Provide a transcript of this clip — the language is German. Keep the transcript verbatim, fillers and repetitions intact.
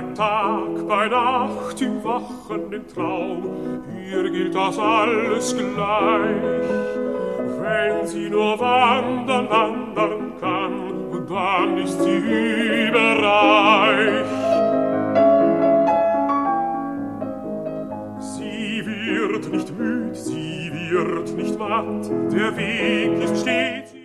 Tag, bei Nacht, im Wachen, im Traum, ihr gilt das alles gleich. Wenn sie nur wandern, wandern kann, dann ist sie überreich. Sie wird nicht müd, sie wird nicht matt, der Weg ist stets